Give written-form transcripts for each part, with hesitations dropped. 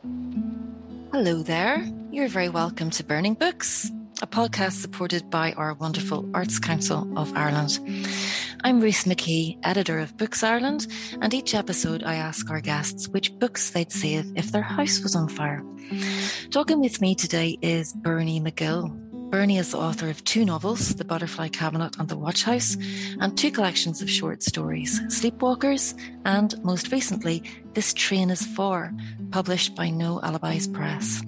Hello there. You're very welcome to Burning Books, a podcast supported by our wonderful Arts Council of Ireland. I'm Ruth McKee, editor of Books Ireland, and each episode I ask our guests which books they'd save if their house was on fire. Talking with me today is Bernie McGill. Bernie is the author of 2 novels, The Butterfly Cabinet and The Watch House, and 2 collections of short stories, Sleepwalkers, and most recently, This Train is For, published by No Alibis Press.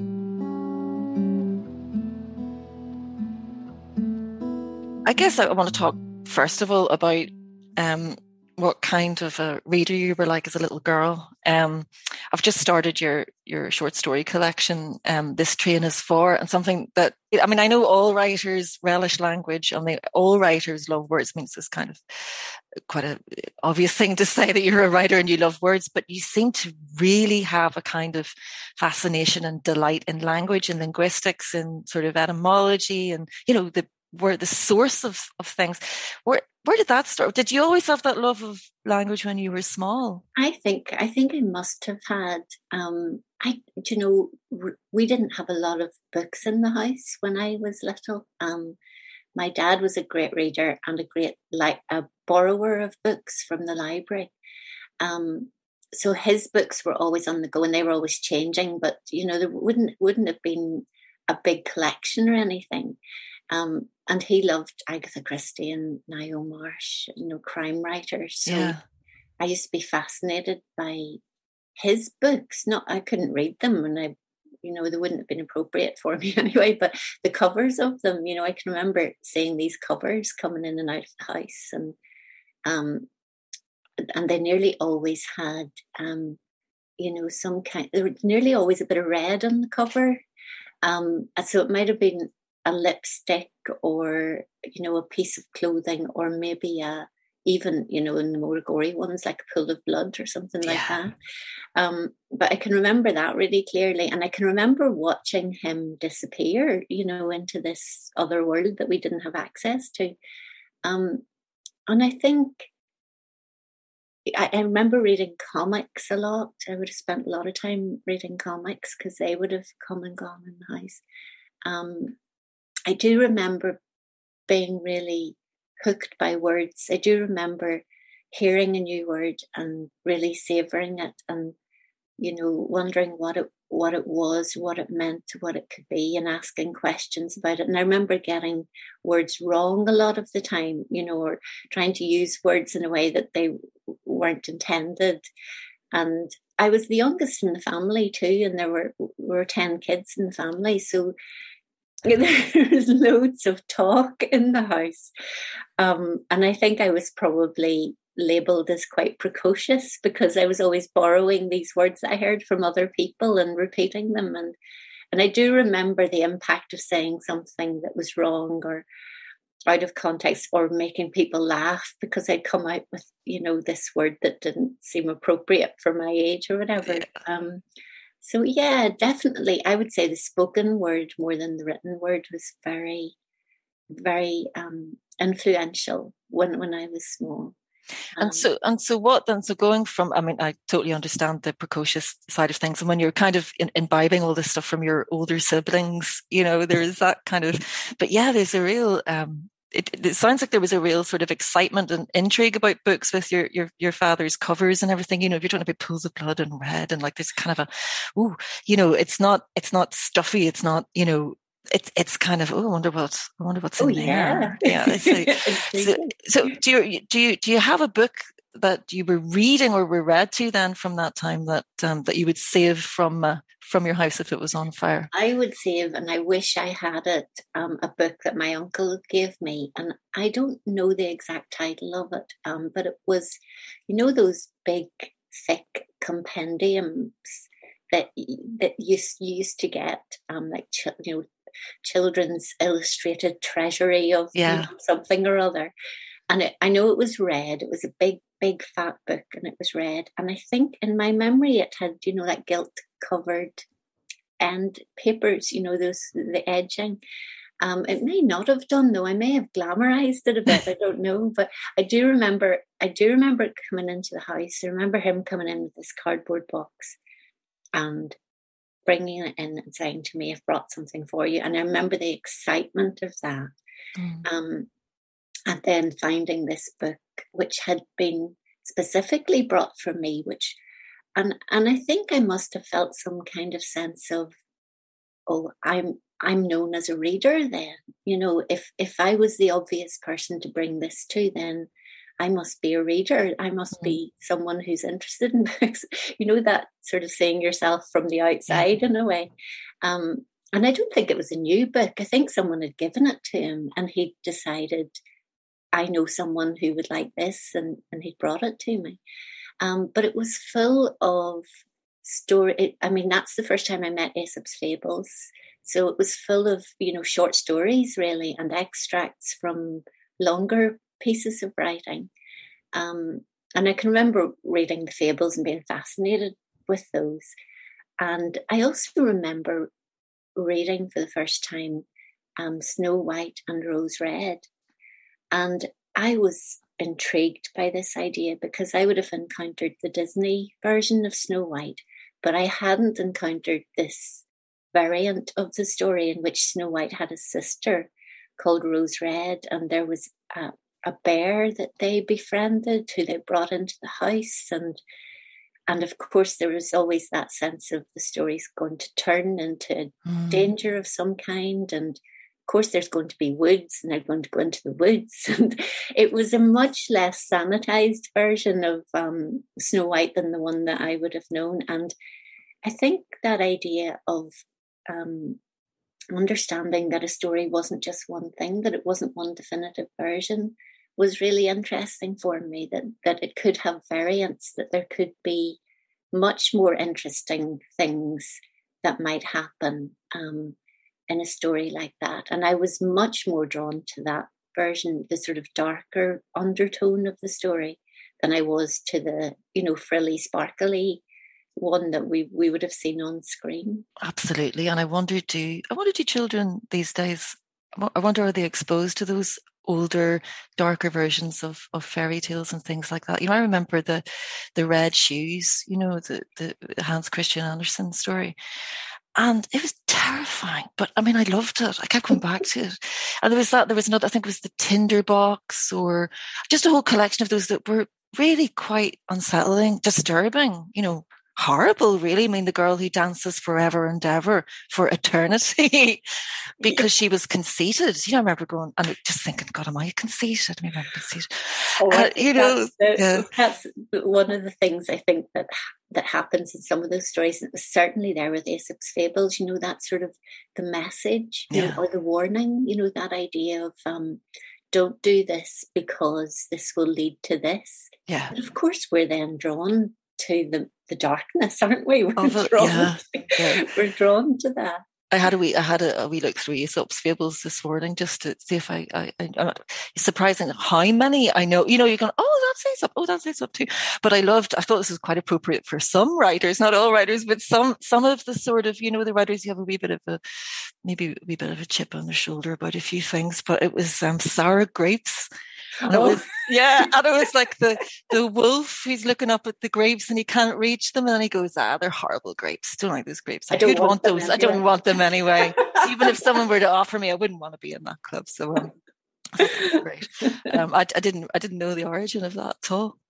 I guess I want to talk first of all about what kind of a reader you were like as a little girl. I've just started your short story collection, This Train is For, and something that, I mean, I know all writers relish language and all writers love words. I mean, it's kind of quite an obvious thing to say that you're a writer and you love words, but you seem to really have a kind of fascination and delight in language and linguistics and sort of etymology and, you know, the source of things. Where did that start? Did you always have that love of language when you were small? I think I must have had. We didn't have a lot of books in the house when I was little. My dad was a great reader and a borrower of books from the library. So his books were always on the go and they were always changing. But you know, there wouldn't have been a big collection or anything. And he loved Agatha Christie and Niall Marsh, you know, crime writers. So Yeah. I used to be fascinated by his books. I couldn't read them, and they wouldn't have been appropriate for me anyway. But the covers of them, you know, I can remember seeing these covers coming in and out of the house, and they nearly always had, some kind. There was nearly always a bit of red on the cover. So it might have been a lipstick or, you know, a piece of clothing, or maybe even, you know, in the more gory ones, like a pool of blood or something like that. But I can remember that really clearly. And I can remember watching him disappear, you know, into this other world that we didn't have access to. And I think I remember reading comics a lot. I would have spent a lot of time reading comics because they would have come and gone in the house. I do remember being really hooked by words. I do remember hearing a new word and really savouring it and, you know, wondering what it was, what it meant, what it could be, and asking questions about it. And I remember getting words wrong a lot of the time, you know, or trying to use words in a way that they weren't intended. And I was the youngest in the family too, and there were 10 kids in the family. So there was loads of talk in the house. And I think I was probably labelled as quite precocious because I was always borrowing these words that I heard from other people and repeating them. And I do remember the impact of saying something that was wrong or out of context or making people laugh because I'd come out with, you know, this word that didn't seem appropriate for my age or whatever. Yeah. So yeah, definitely, I would say the spoken word more than the written word was very, very influential when I was small. So what then? So going from, I mean, I totally understand the precocious side of things, and when you're kind of imbibing all this stuff from your older siblings, you know, there's that kind of. But yeah, there's a real. It sounds like there was a real sort of excitement and intrigue about books with your father's covers and everything. You know, if you're talking about pools of blood and red, and like there's kind of you know, it's not stuffy. It's not, you know, it's kind of, I wonder what's in there. Yeah. So do you have a book that you were reading or were read to then from that time that you would save from your house if it was on fire? I would save, and I wish I had it, a book that my uncle gave me, and I don't know the exact title of it, but it was, you know, those big thick compendiums that you used to get, like, you know, children's illustrated treasury of, you know, something or other. And I know it was red. It was a big, big fat book, and it was red. And I think in my memory it had, you know, like gilt covered end papers, you know, the edging. It may not have done though. I may have glamorized it a bit. I don't know, but I do remember it coming into the house. I remember him coming in with this cardboard box, and bringing it in and saying to me, I've brought something for you. And I remember the excitement of that. And then finding this book, which had been specifically brought for me, and I think I must have felt some kind of sense of, oh, I'm known as a reader then. If I was the obvious person to bring this to, then I must be a reader. I must be someone who's interested in books. That sort of seeing yourself from the outside in a way. And I don't think it was a new book. I think someone had given it to him and he decided, I know someone who would like this, and he brought it to me. But it was full of story. That's the first time I met Aesop's Fables. So it was full of, short stories really, and extracts from longer pieces of writing. And I can remember reading the fables and being fascinated with those. And I also remember reading for the first time Snow White and Rose Red. And I was intrigued by this idea because I would have encountered the Disney version of Snow White, but I hadn't encountered this variant of the story in which Snow White had a sister called Rose Red, and there was a bear that they befriended who they brought into the house, and of course there was always that sense of the story's going to turn into danger of some kind, and of course there's going to be woods and they're going to go into the woods, and it was a much less sanitized version of Snow White than the one that I would have known. And I think that idea of understanding that a story wasn't just one thing, that it wasn't one definitive version, was really interesting for me, that it could have variants, that there could be much more interesting things that might happen in a story like that. And I was much more drawn to that version, the sort of darker undertone of the story, than I was to the, frilly, sparkly one that we would have seen on screen. Absolutely. And I wonder, do children these days, I wonder, are they exposed to those older, darker versions of fairy tales and things like that? I remember the Red Shoes, the Hans Christian Andersen story. And it was terrifying, but I loved it. I kept coming back to it. And there was another, I think it was the Tinderbox, or just a whole collection of those that were really quite unsettling, disturbing, horrible, really. The girl who dances forever and ever for eternity because she was conceited. I remember going and just thinking, God, am I conceited? Maybe I'm conceited. That's one of the things I think that happens in some of those stories. It was certainly there with Aesop's Fables, that sort of the message, or the warning, that idea of don't do this because this will lead to this. Yeah. But of course, we're then drawn to the darkness, aren't we? We're drawn to that. I had a wee look through Aesop's Fables this morning just to see if it's surprising how many I know. You're going, oh, that's Aesop. Oh, that's Aesop too. But I thought this was quite appropriate for some writers, not all writers, but some of the sort of, the writers who have a wee bit of a chip on their shoulder about a few things. But it was sour grapes. And it was, and it was like the wolf who's looking up at the grapes and he can't reach them, and then he goes, they're horrible grapes. Don't like those grapes. I don't want those. Anyway. I don't want them anyway. Even if someone were to offer me, I wouldn't want to be in that club. So that's great. I didn't know the origin of that at all.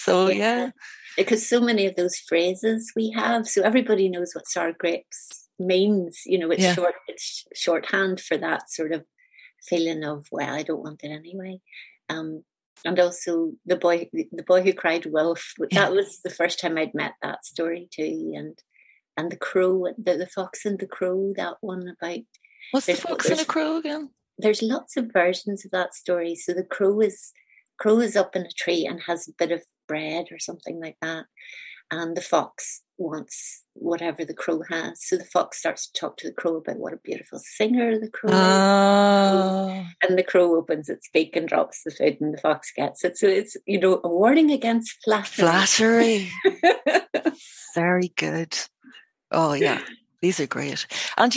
Because so many of those phrases we have, so everybody knows what sour grapes means. It's shorthand for that sort of feeling of, well, I don't want it anyway. And also the boy who cried wolf. That was the first time I'd met that story too. And the crow, the fox and the crow. That one about what's the fox and the crow again? There's lots of versions of that story. So the crow is up in a tree and has a bit of bread or something like that, and the fox wants whatever the crow has. So the fox starts to talk to the crow about what a beautiful singer the crow is. And the crow opens its beak and drops the food and the fox gets it. So it's, a warning against flattery. Very good. Oh, yeah. These are great. And,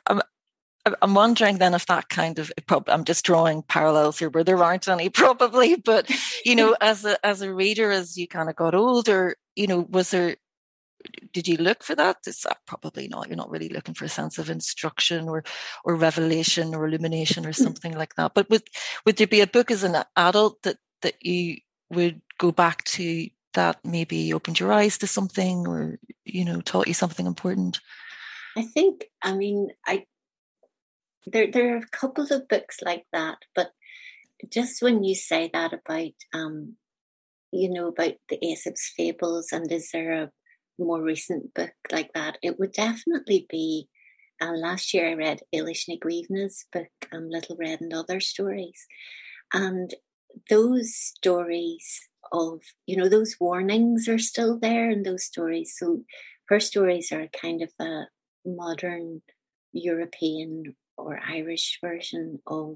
I'm wondering then if that kind of, I'm just drawing parallels here where there aren't any probably, but, as a reader, as you kind of got older, was there, did you look for that? Is that probably not? You're not really looking for a sense of instruction or revelation or illumination or something like that. But would there be a book as an adult that you would go back to that maybe opened your eyes to something or, taught you something important? I think, there are a couple of books like that, but just when you say that about, about the Aesop's Fables, and is there a more recent book like that, it would definitely be, last year I read Eilish Ní Ghaoibhne's book, Little Red and Other Stories. And those stories of, those warnings are still there in those stories. So her stories are kind of a modern European or Irish version of,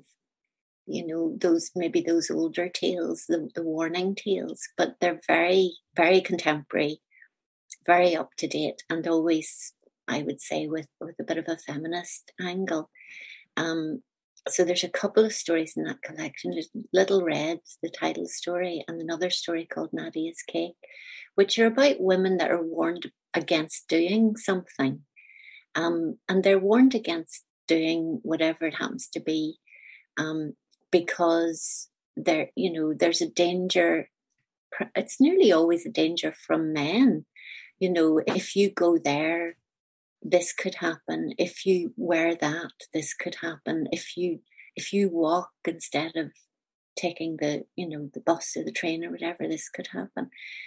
those older tales, the warning tales, but they're very, very contemporary, very up to date, and always, I would say, with a bit of a feminist angle. So there's a couple of stories in that collection. There's Little Red, the title story, and another story called Nadia's Cake, which are about women that are warned against doing something. And they're warned against doing whatever it happens to be, because there's a danger. It's nearly always a danger from men. If you go there, this could happen. If you wear that, this could happen. If you walk instead of taking the bus or the train or whatever, this could happen.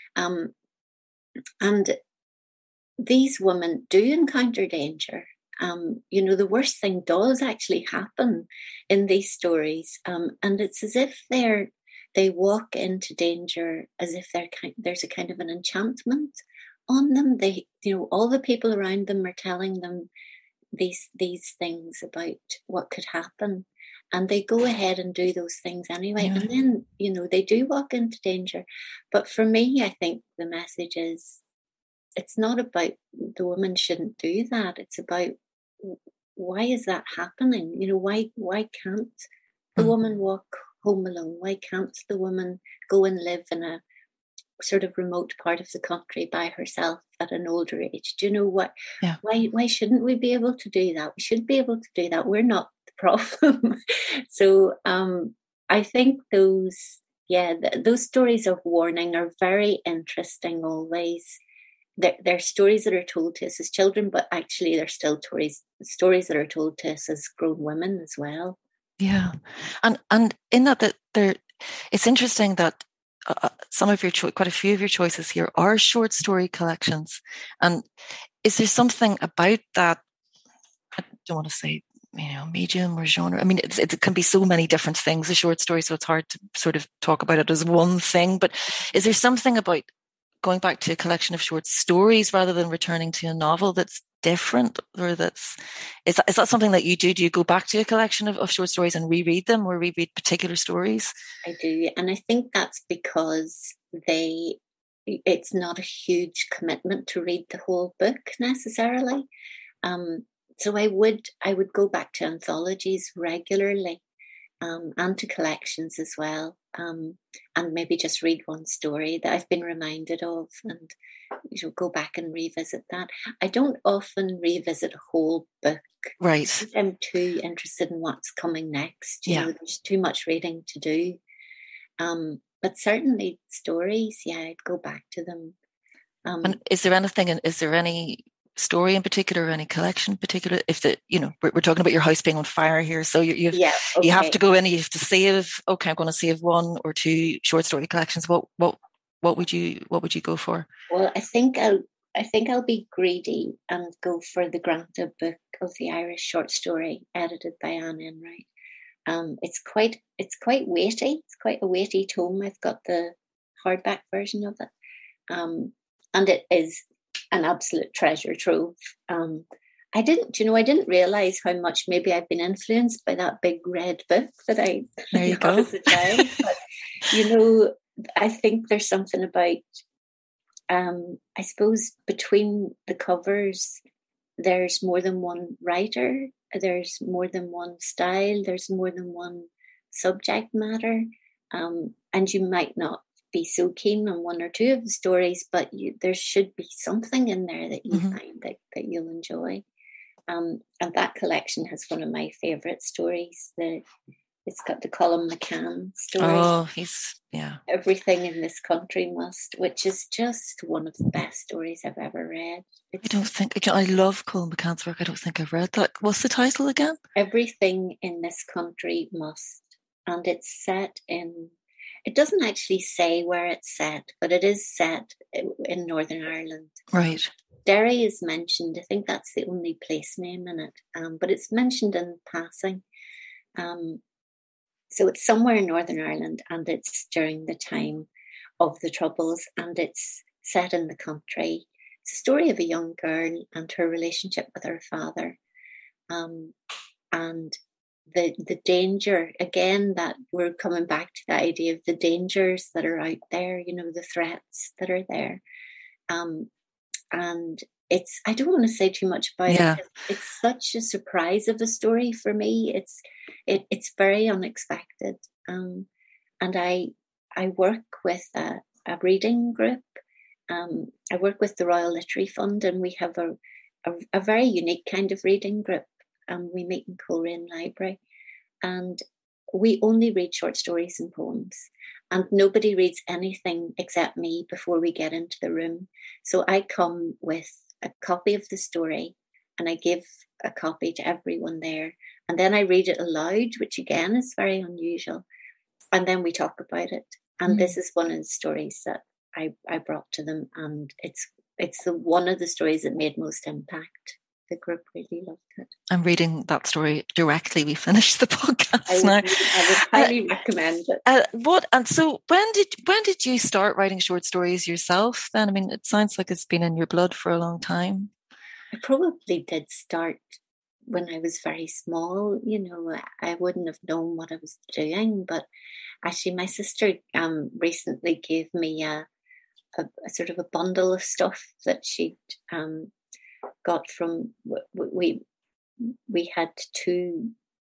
And these women do encounter danger. The worst thing does actually happen in these stories, and it's as if they walk into danger as if there's a kind of an enchantment on them. They, all the people around them are telling them these things about what could happen, and they go ahead and do those things anyway. And then, they do walk into danger. But for me, I think the message is, it's not about the woman shouldn't do that. It's about, why is that happening? Why can't the woman walk home alone? Why can't the woman go and live in a sort of remote part of the country by herself at an older age? Do you know what? Yeah. Why shouldn't we be able to do that? We should be able to do that. We're not the problem. So I think those stories of warning are very interesting always. They're stories that are told to us as children, but actually they're still stories that are told to us as grown women as well. Yeah, and in that it's interesting that some of quite a few of your choices here are short story collections. And is there something about that? I don't want to say medium or genre. I mean, it can be so many different things, a short story, so it's hard to sort of talk about it as one thing. But is there something about going back to a collection of short stories rather than returning to a novel that's different, or is that something that you do? Do you go back to a collection of short stories and reread them, or reread particular stories? I do, and I think that's because it's not a huge commitment to read the whole book necessarily. So I would go back to anthologies regularly, and to collections as well, and maybe just read one story that I've been reminded of, and go back and revisit that. I don't often revisit a whole book. Right. I'm too interested in what's coming next. There's too much reading to do. But certainly stories, I'd go back to them. And is there any story in particular, or any collection in particular? If we're talking about your house being on fire here, so you have to go in and you have to save. Okay, I'm going to save one or two short story collections. What would you go for? Well, I think I'll be greedy and go for the Granta book of the Irish short story edited by Anne Enright. It's quite weighty. It's quite a weighty tome. I've got the hardback version of it, and it is an absolute treasure trove. I didn't realize how much maybe I've been influenced by that big red book that I got as a child. But I think there's something about, I suppose, between the covers, there's more than one writer, there's more than one style, there's more than one subject matter, and you might not be so keen on one or two of the stories, but there should be something in there that you find that you'll enjoy. And that collection has one of my favourite stories. It's got the Colum McCann story. Oh, Everything in This Country Must, which is just one of the best stories I've ever read. I love Colum McCann's work. I don't think I've read that. What's the title again? Everything in This Country Must. And it's set in, it doesn't actually say where it's set, but it is set in Northern Ireland. Right. Derry is mentioned. I think that's the only place name in it, but it's mentioned in passing. So it's somewhere in Northern Ireland, and it's during the time of the Troubles, and it's set in the country. It's a story of a young girl and her relationship with her father, and the danger, again, that we're coming back to the idea of the dangers that are out there, the threats that are there. And I don't want to say too much about it. It's such a surprise of a story for me. It's very unexpected. And I work with a reading group. I work with the Royal Literary Fund, and we have a very unique kind of reading group. We meet in Coleraine Library, and we only read short stories and poems, and nobody reads anything except me before we get into the room. So I come with a copy of the story, and I give a copy to everyone there, and then I read it aloud, which again is very unusual, and then we talk about it. And this is one of the stories that I brought to them, and it's one of the stories that made most impact. The group really loved it. I'm reading that story directly. We finished the podcast now. I would highly recommend it. So when did you start writing short stories yourself then? I mean, it sounds like it's been in your blood for a long time. I probably did start when I was very small. I wouldn't have known what I was doing, but actually my sister recently gave me a sort of a bundle of stuff that she'd got from, we had two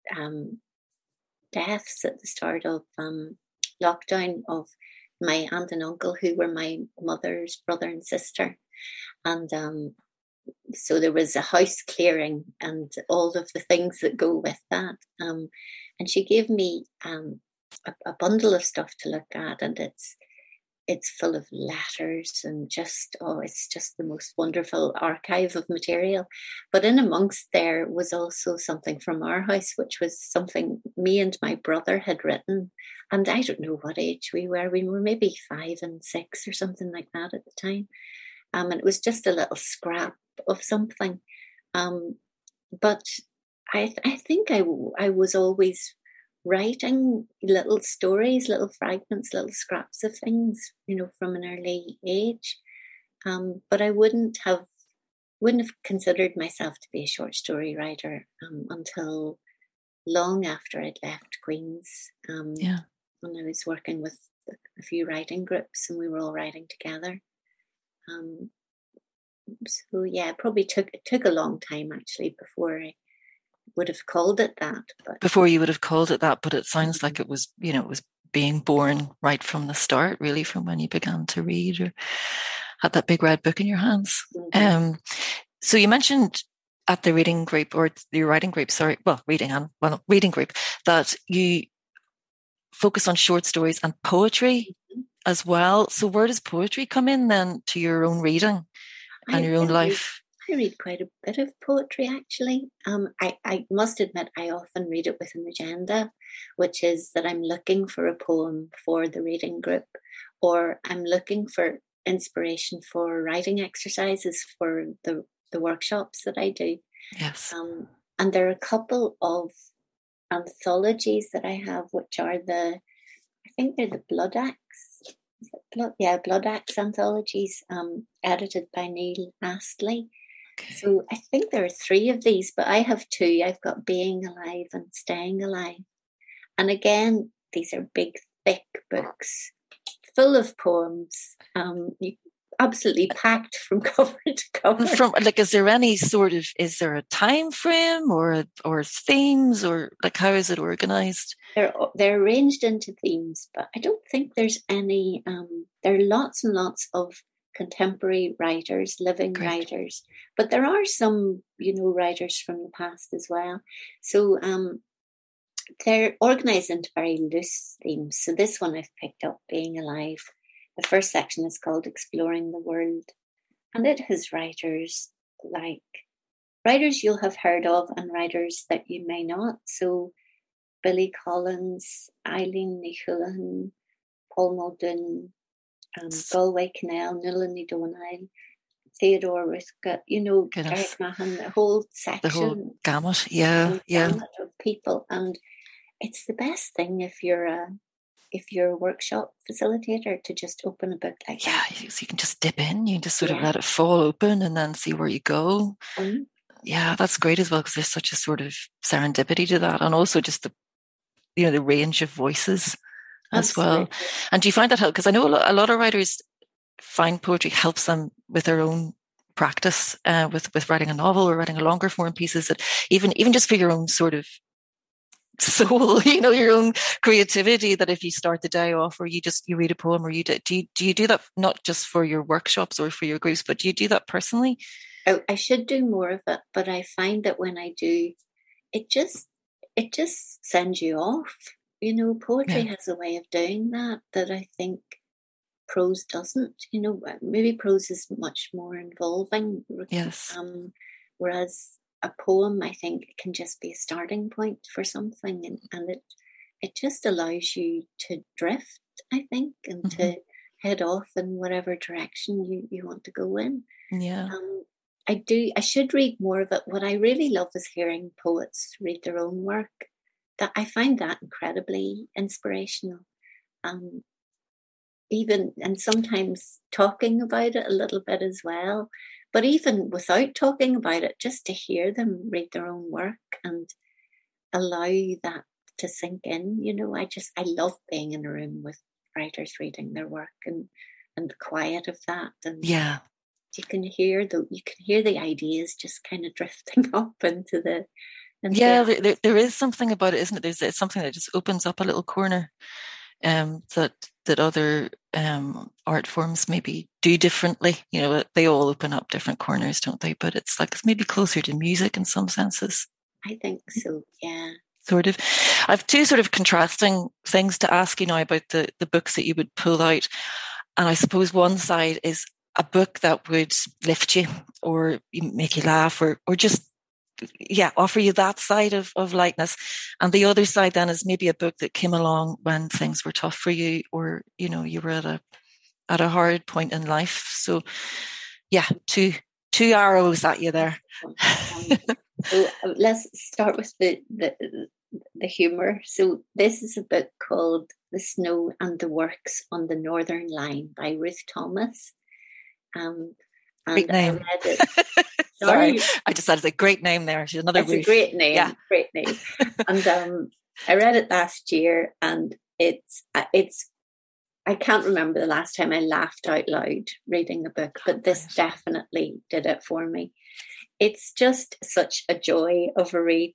deaths at the start of lockdown of my aunt and uncle, who were my mother's brother and sister, and so there was a house clearing and all of the things that go with that, and she gave me a bundle of stuff to look at, and it's full of letters and it's just the most wonderful archive of material. But in amongst there was also something from our house, which was something me and my brother had written. And I don't know what age we were. We were maybe 5 and 6 or something like that at the time. And it was just a little scrap of something. But I think I was always writing little stories, little fragments, little scraps of things, from an early age. But I wouldn't have considered myself to be a short story writer until long after I'd left Queen's. When I was working with a few writing groups, and we were all writing together. So it probably took a long time actually before I would have called it that. Before you would have called it that, but it sounds like it was, it was being born right from the start, really, from when you began to read or had that big red book in your hands. So you mentioned at the reading group, or your writing group, reading group, that you focus on short stories and poetry as well. So where does poetry come in then to your own reading and your own life? I read quite a bit of poetry, actually. I must admit, I often read it with an agenda, which is that I'm looking for a poem for the reading group, or I'm looking for inspiration for writing exercises for the workshops that I do. Yes. And there are a couple of anthologies that I have, which are I think they're the Blood Axe. Blood Axe anthologies, edited by Neil Astley. Okay. So I think there are 3 of these, but I have 2. I've got Being Alive and Staying Alive. And again, these are big, thick books full of poems. absolutely packed from cover to cover. From like, is there a time frame or themes, or like how is it organized? They're arranged into themes, but I don't think there's any. There are lots and lots of contemporary writers, living writers, but there are some, writers from the past as well. So they're organized into very loose themes. So this one I've picked up, Being Alive. The first section is called Exploring the World, and it has writers you'll have heard of and writers that you may not. So Billy Collins, Eileen Ní Chulainn, Paul Muldoon, Galway Cannell, Nuala Ní Dhomhnaill, Theodore Ruthke, Gareth Mahan, the whole section. The whole gamut, gamut of people. And it's the best thing if you're a workshop facilitator to just open a book like that. Yeah, so you can just dip in, you can just sort of let it fall open and then see where you go. Yeah, that's great as well, because there's such a sort of serendipity to that, and also just the range of voices as well. And do you find that help? Because I know a lot of writers find poetry helps them with their own practice, with writing a novel or writing a longer form pieces, that even just for your own sort of soul, your own creativity, that if you start the day off, or you read a poem, or do you do that not just for your workshops or for your groups, but do you do that personally? I should do more of it, but I find that when I do, it just sends you off. Poetry has a way of doing that I think prose doesn't. Maybe prose is much more involving. Yes. Whereas a poem, I think, can just be a starting point for something, and it just allows you to drift, I think, and to head off in whatever direction you want to go in. Yeah. I should read more of it. What I really love is hearing poets read their own work. That I find that incredibly inspirational. And sometimes talking about it a little bit as well. But even without talking about it, just to hear them read their own work and allow that to sink in, I love being in a room with writers reading their work and the quiet of that. And yeah, you can hear the ideas just kind of drifting up into the. There is something about it, isn't it? There's something that just opens up a little corner, that other art forms maybe do differently. They all open up different corners, don't they? But it's maybe closer to music in some senses. I think so, yeah. Sort of. I have two sort of contrasting things to ask you now about the books that you would pull out. And I suppose one side is a book that would lift you or make you laugh or just offer you that side of lightness. And the other side then is maybe a book that came along when things were tough for you, or you were at a hard point in life. So two arrows at you there. So let's start with the humor. So this is a book called The Snow and the Works on the Northern Line by Ruth Thomas. And great name. I read it. Sorry, I just said it's a great name there. She's another Ruth. It's a great name. Yeah. Great name. And I read it last year, and it's. I can't remember the last time I laughed out loud reading a book, but this definitely did it for me. It's just such a joy of a read.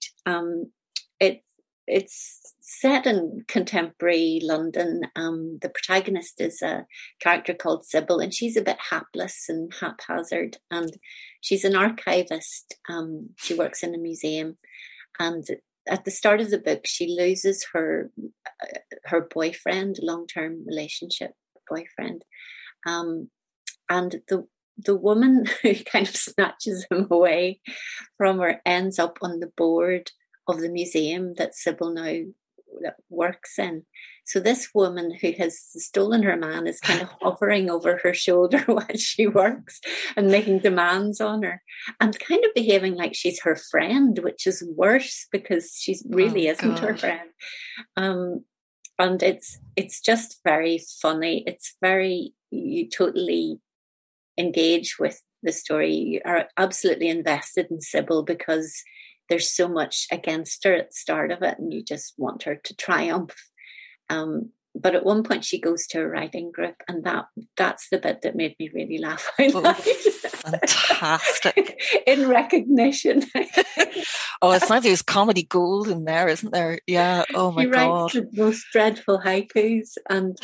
It's set in contemporary London. The protagonist is a character called Sybil, and she's a bit hapless and haphazard, and she's an archivist. She works in a museum, and at the start of the book, she loses her boyfriend, long-term relationship boyfriend, and the woman who kind of snatches him away from her ends up on the board of the museum that Sybil now works in. So this woman who has stolen her man is kind of hovering over her shoulder while she works and making demands on her and kind of behaving like she's her friend, which is worse because she really isn't her friend. And it's just very funny. You totally engage with the story. You are absolutely invested in Sybil because there's so much against her at the start of it and you just want her to triumph. but at one point she goes to a writing group, and that's the bit that made me really laugh out loud. Fantastic. In recognition. Oh, it's like there's comedy gold in there, isn't there? Yeah. Oh my God. She writes the most dreadful haikus, and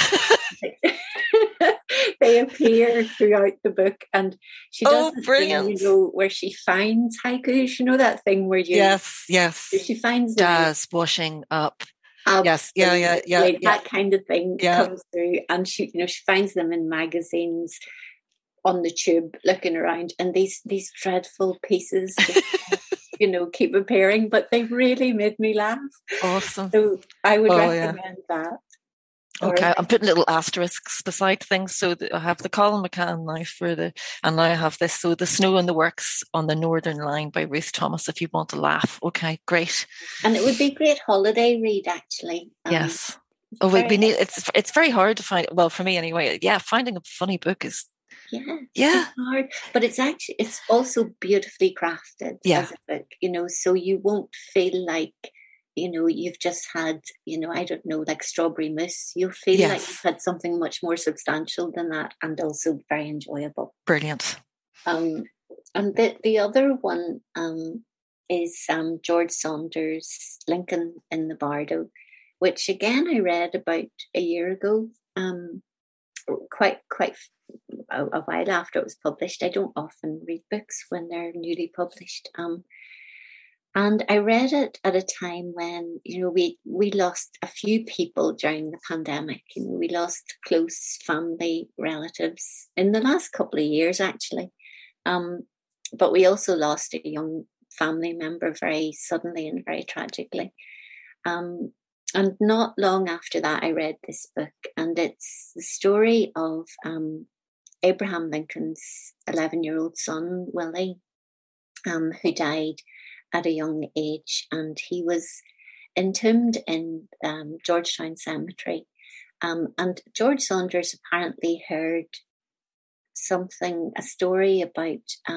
they appear throughout the book. And she does this brilliant. thing, where she finds haikus. You know that thing where you yes. She finds jazz washing up. Yes, that kind of thing comes through, and she finds them in magazines, on the tube, looking around, and these dreadful pieces just, keep appearing, but they really made me laugh. Awesome. So I would recommend that. Okay, I'm putting little asterisks beside things. So I have the Colin McCann now and now I have this. So The Snow in the Works on the Northern Line by Ruth Thomas, if you want to laugh. Okay, great. And it would be a great holiday read, actually. Yes. We need. It's very hard to find. Well, for me anyway. Yeah, finding a funny book is. It's hard, but it's also beautifully crafted as a book. So you won't feel like you've just had, I don't know, like Strawberry Mousse. You'll feel like you've had something much more substantial than that, and also very enjoyable. Brilliant. And the other one is George Saunders' Lincoln in the Bardo, which again I read about a year ago, quite a while after it was published. I don't often read books when they're newly published. And I read it at a time when, we lost a few people during the pandemic. We lost close family relatives in the last couple of years, actually. But we also lost a young family member very suddenly and very tragically. And not long after that, I read this book, and it's the story of Abraham Lincoln's 11-year-old son, Willie, who died at a young age, and he was entombed in Georgetown Cemetery. And George Saunders apparently heard a story about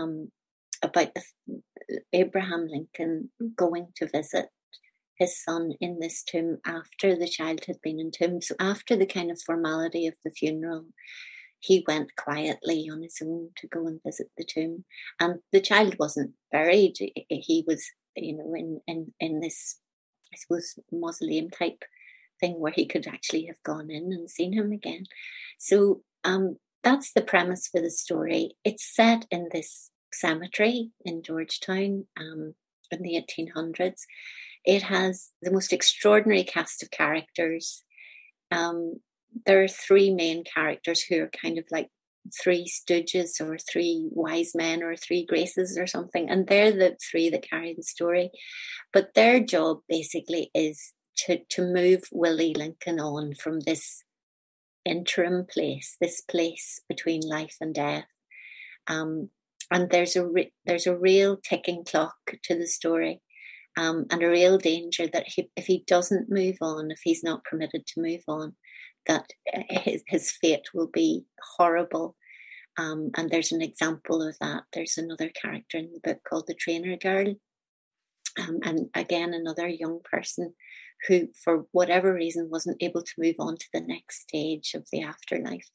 Abraham Lincoln going to visit his son in this tomb after the child had been entombed. So after the kind of formality of the funeral, he went quietly on his own to go and visit the tomb. And the child wasn't buried. He was, in this, I suppose, mausoleum type thing where he could actually have gone in and seen him again. So that's the premise for the story. It's set in this cemetery in Georgetown in the 1800s. It has the most extraordinary cast of characters. There are three main characters who are kind of like three stooges or three wise men or three graces or something. And they're the three that carry the story. But their job basically is to move Willie Lincoln on from this interim place, this place between life and death. And there's a real ticking clock to the story. And a real danger that if he doesn't move on, if he's not permitted to move on, that his fate will be horrible. And there's an example of that. There's another character in the book called the Trainer Girl. And again, another young person who, for whatever reason, wasn't able to move on to the next stage of the afterlife.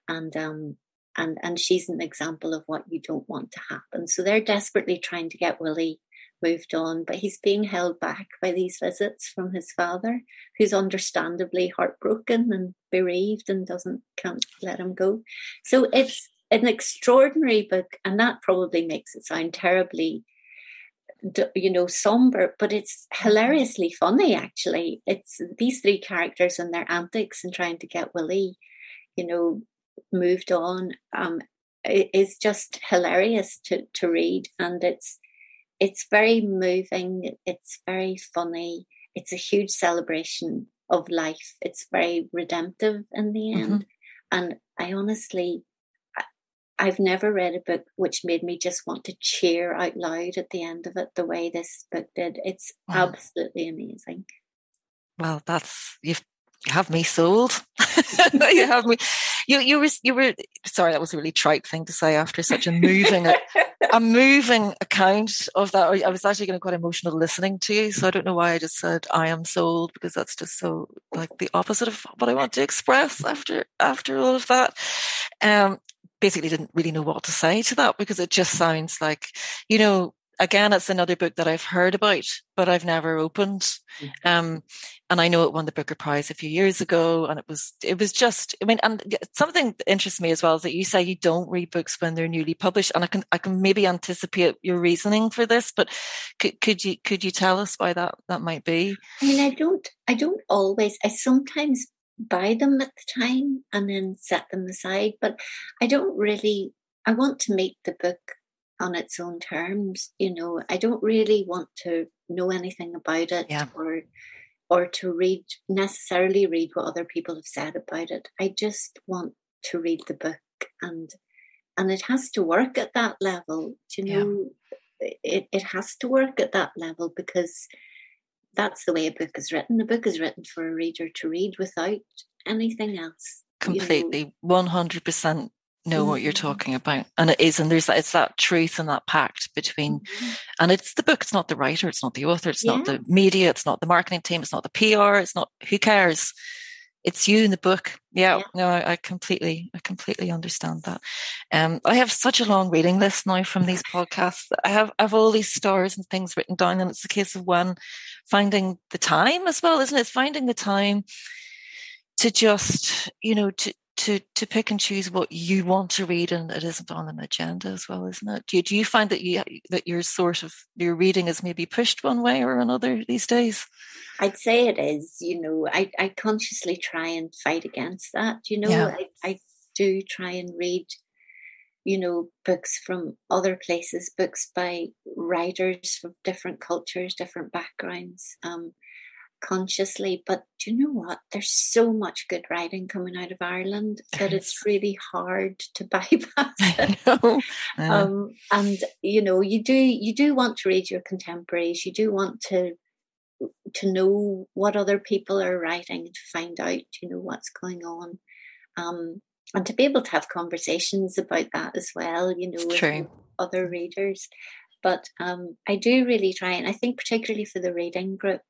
And she's an example of what you don't want to happen. So they're desperately trying to get Willie moved on, but he's being held back by these visits from his father, who's understandably heartbroken and bereaved and can't let him go. So it's an extraordinary book, and that probably makes it sound terribly, somber, but it's hilariously funny, actually. It's these three characters and their antics and trying to get Willie, moved on. It is just hilarious to read, and it's very moving. It's very funny. It's a huge celebration of life. It's very redemptive in the end. And I've never read a book which made me just want to cheer out loud at the end of it the way this book did. It's absolutely amazing. Well, you have me sold. You have me. You were sorry, that was a really trite thing to say after such a moving account of that. I was actually getting quite emotional listening to you, so I don't know why I just said I am sold, because that's just so like the opposite of what I want to express after all of that. Basically didn't really know what to say to that, because it just sounds like, again, it's another book that I've heard about, but I've never opened. And I know it won the Booker Prize a few years ago, and it was just, I mean, and something that interests me as well is that you say you don't read books when they're newly published, and I can maybe anticipate your reasoning for this, but could you tell us why that might be? I mean, I don't always. I sometimes buy them at the time and then set them aside, but I don't really. I want to make the book on its own terms. I don't really want to know anything about it, or to necessarily read what other people have said about it. I just want to read the book, and it has to work at that level. It has to work at that level, because that's the way a book is written. A book is written for a reader to read without anything else. Completely, 100%. Know what you're talking about, and it is, and it's that truth and that pact between, and it's the book, it's not the writer, it's not the author, it's not the media, it's not the marketing team, it's not the PR, it's not, who cares, it's you in the book. No, I completely understand that. I have such a long reading list now from these podcasts. I have all these stars and things written down, and it's a case of finding the time as well, isn't it? It's finding the time to just, to pick and choose what you want to read, and it isn't on an agenda as well, isn't it? Do you find that your reading is maybe pushed one way or another these days? I'd say it is. I consciously try and fight against that. I do try and read, books from other places, books by writers from different cultures, different backgrounds. Consciously, but do you know what? There's so much good writing coming out of Ireland that it's really hard to bypass it. And you do want to read your contemporaries. You do want to know what other people are writing, to find out what's going on, and to be able to have conversations about that as well. With other readers. But I do really try, and I think particularly for the reading group.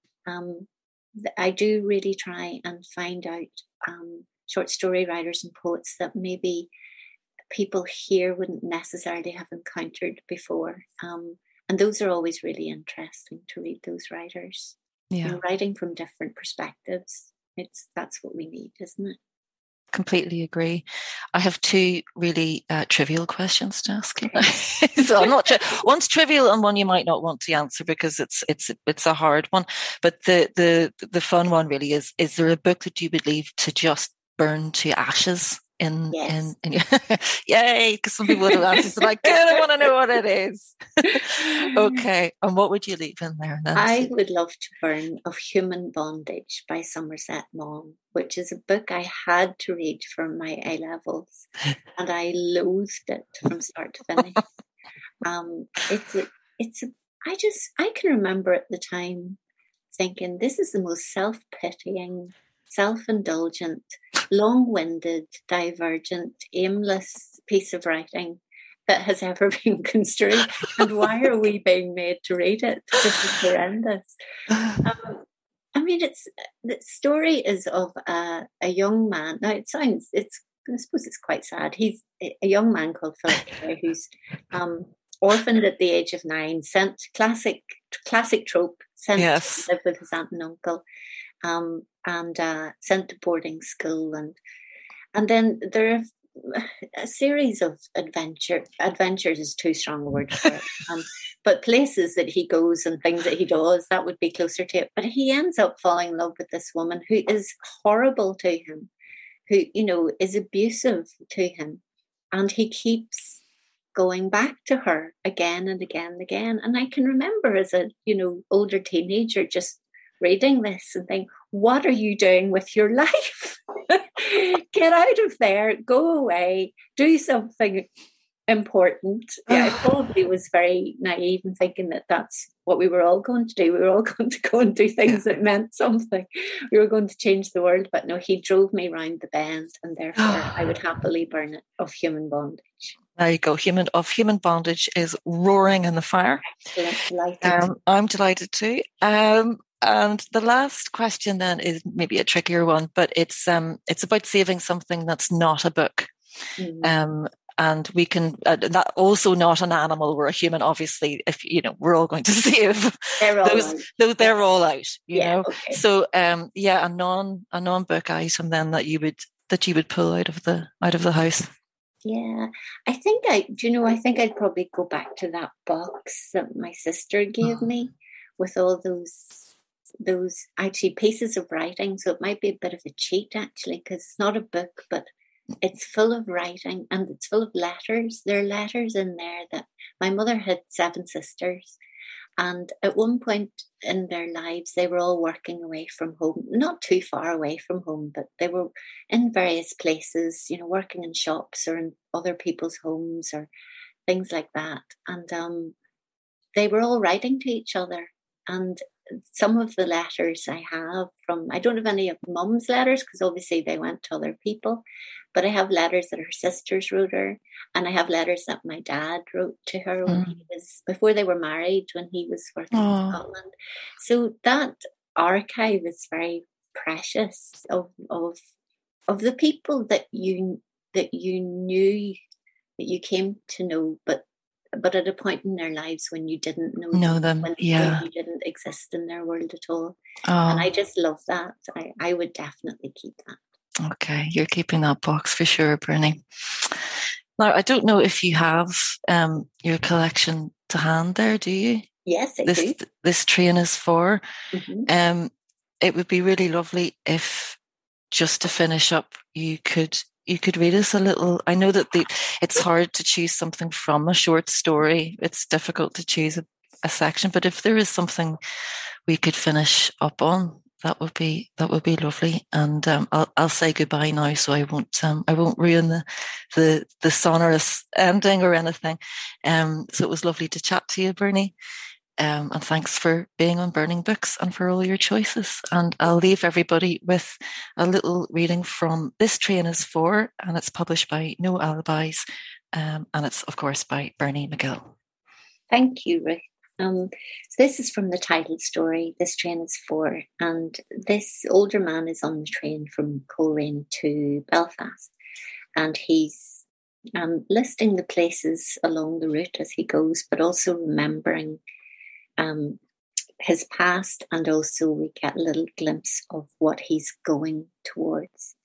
I do really try and find out short story writers and poets that maybe people here wouldn't necessarily have encountered before. And those are always really interesting to read, those writers. Writing from different perspectives. That's what we need, isn't it? Completely agree. I have two really trivial questions to ask you. So I'm not one's trivial and one you might not want to answer because it's a hard one. But the fun one really is there a book that you would leave to just burn to ashes? Yes. Yay, because some people would have answered like, I want to know what it is. Okay, and what would you leave in there, Nancy? I would love to burn Of Human Bondage by Somerset Maugham, which is a book I had to read for my A-levels, and I loathed it from start to finish. I can remember at the time thinking, this is the most self-pitying, self-indulgent, long-winded, divergent, aimless piece of writing that has ever been construed. And why are we being made to read it? This is horrendous. I mean, the story is of a young man. Now, I suppose it's quite sad. He's a young man called Philip Kerr who's orphaned at the age of 9, sent classic trope, sent to live with his aunt and uncle. And sent to boarding school, and then there are a series of adventures is too strong a word for it, but places that he goes and things that he does, that would be closer to it. But he ends up falling in love with this woman who is horrible to him, who is abusive to him, and he keeps going back to her again and again and again. And I can remember as a older teenager just reading this and think, what are you doing with your life? Get out of there, go away, do something important. Yeah, I probably was very naive in thinking that that's what we were all going to do. We were all going to go and do things that meant something. We were going to change the world. But no, he drove me round the bend, and therefore I would happily burn it, Of Human Bondage. There you go. Human Bondage is roaring in the fire. Excellent. Delighted. I'm delighted too. And the last question then is maybe a trickier one, but it's about saving something that's not a book. Mm-hmm. And we can, that also not an animal. We're a human, obviously. If we're all going to save those. They're all out. You know. Okay. So a non book item then that you would pull out of the house. Yeah, I think I'd probably go back to that box that my sister gave me with all those actually pieces of writing. So it might be a bit of a cheat actually, because it's not a book, but it's full of writing and it's full of letters. There are letters in there that my mother had 7 sisters. And at one point in their lives, they were all working away from home, not too far away from home, but they were in various places, working in shops or in other people's homes or things like that. And they were all writing to each other. And some of the letters I have I don't have any of Mum's letters because obviously they went to other people, but I have letters that her sisters wrote her, and I have letters that my dad wrote to her before they were married, when he was working in Scotland. So that archive is very precious of the people that you knew, that you came to know, but at a point in their lives when you didn't know them. When you didn't exist in their world at all. And I just love that. I would definitely keep that. Okay, you're keeping that box for sure, Bernie. Now, I don't know if you have your collection to hand there, do you? Yes, I do. This Train is For. Mm-hmm. It would be really lovely if, just to finish up, you could read us a little. I know that it's hard to choose something from a short story. It's difficult to choose a section, but if there is something we could finish up on, that would be lovely. And I'll say goodbye now, so I won't ruin the sonorous ending or anything. So it was lovely to chat to you, Bernie. And thanks for being on Burning Books and for all your choices. And I'll leave everybody with a little reading from This Train is For, and it's published by No Alibis, and it's, of course, by Bernie McGill. Thank you, Ruth. So this is from the title story, This Train is For, and this older man is on the train from Coleraine to Belfast, and he's listing the places along the route as he goes, but also remembering his past, and also we get a little glimpse of what he's going towards.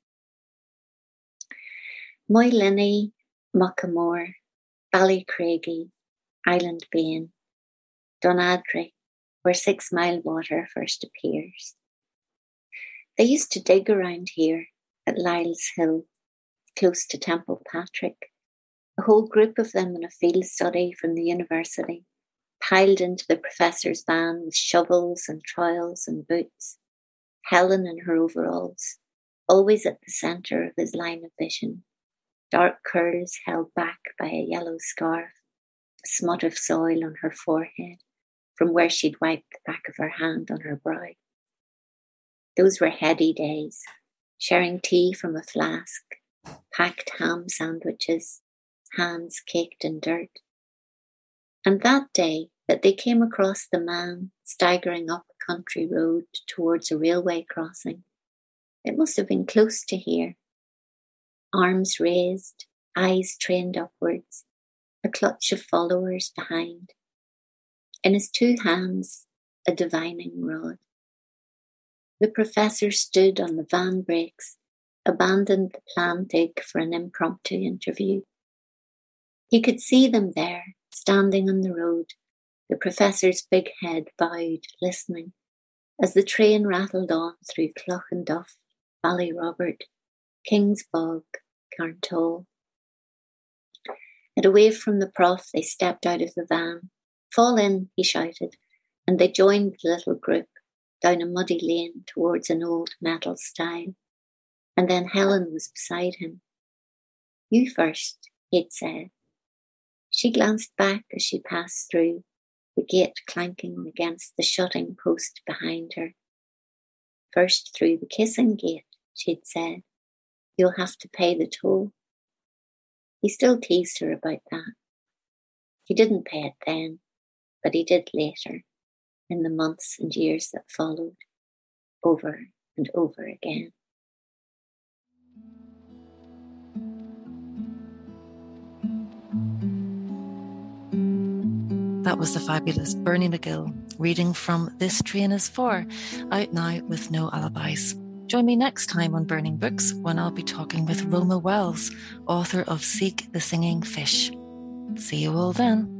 Moylinny, Muckamore, Ballycraigie, Island Bain, Donadry, where 6 Mile Water first appears. They used to dig around here at Lyle's Hill, close to Temple Patrick, a whole group of them in a field study from the university, piled into the professor's van with shovels and trowels and boots, Helen in her overalls, always at the centre of his line of vision, dark curls held back by a yellow scarf, a smut of soil on her forehead from where she'd wiped the back of her hand on her brow. Those were heady days, sharing tea from a flask, packed ham sandwiches, hands caked in dirt. And that day that they came across the man staggering up a country road towards a railway crossing, it must have been close to here. Arms raised, eyes trained upwards, a clutch of followers behind. In his 2 hands, a divining rod. The professor stood on the van brakes, abandoned the planned dig for an impromptu interview. He could see them there, standing on the road, the professor's big head bowed, listening, as the train rattled on through Clochenduff, Ballyrobert, Kingsbog, Carntall. At a wave from the prof, they stepped out of the van. "Fall in," he shouted, and they joined the little group down a muddy lane towards an old metal stile. And then Helen was beside him. "You first," he'd said. She glanced back as she passed through, the gate clanking against the shutting post behind her. First through the kissing gate, she'd said. You'll have to pay the toll. He still teased her about that. He didn't pay it then, but he did later, in the months and years that followed, over and over again. That was the fabulous Bernie McGill reading from This Train is For, out now with no alibis. Join me next time on Burning Books when I'll be talking with Roma Wells, author of Seek the Singing Fish. See you all then.